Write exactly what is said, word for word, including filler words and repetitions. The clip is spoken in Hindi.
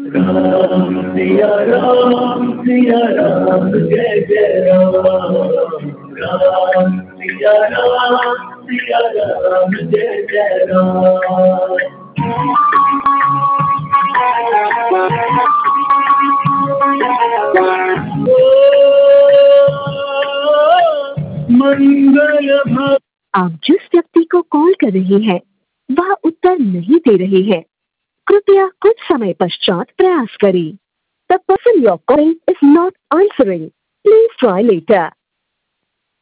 राम सिया राम सिया राम जय जय राम। राम सिया राम सिया राम जय जय राम। मंगल भव। आप जिस व्यक्ति को कॉल कर रहे हैं वह उत्तर नहीं दे रहे हैं। कृपया कुछ समय पश्चात प्रयास करें। The person you're calling is not answering. Please try later.